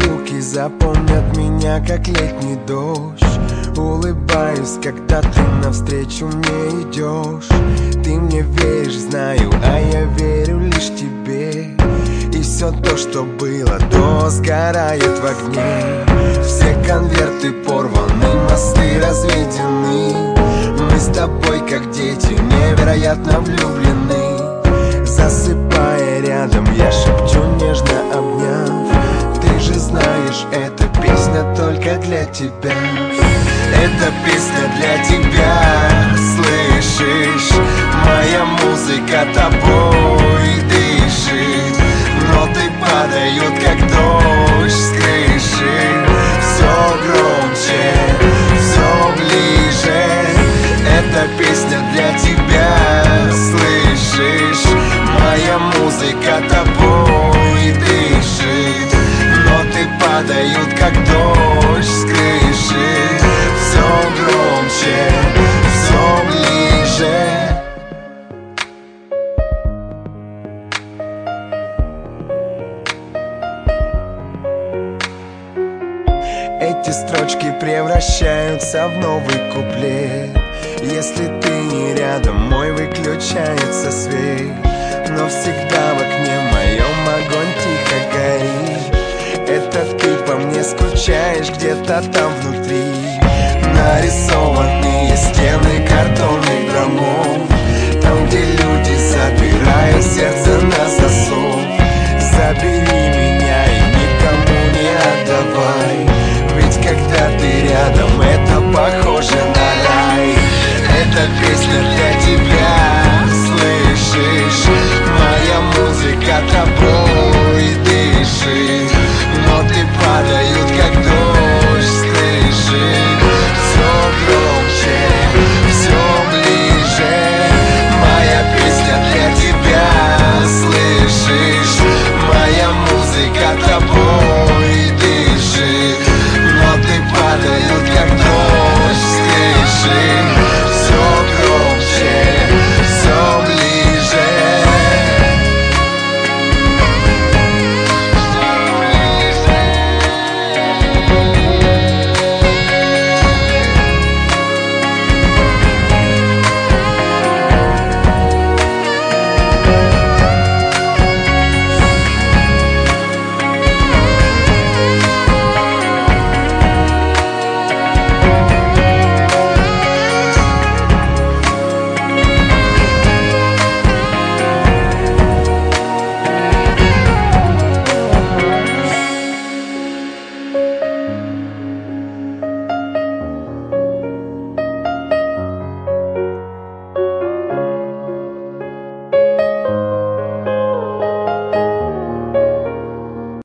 звуки запомнят меня, как летний дождь. Улыбаюсь, когда ты навстречу мне идешь. Ты мне веришь, знаю, а я верю лишь тебе. И все то, что было до, сгорает в огне. Все конверты порваны, мосты разведены. Мы с тобой, как дети, невероятно влюблены. Засыпая рядом, я шепчу, нежно обняв: ты же знаешь, эта песня только для тебя. Эта песня для тебя, слышишь? Моя музыка тобой дышит. Ноты падают, как дождь с крыши. Все громче, все ближе. Эта песня для тебя, слышишь? Моя музыка тобой дышит. Ноты падают, как дождь с крыши. Все громче, все ближе. Эти строчки превращаются в новый куплет. Если ты не рядом, мой выключается свет. Но всегда в окне моем огонь тихо горит. Это ты по мне скучаешь где-то там внутри. Нарисован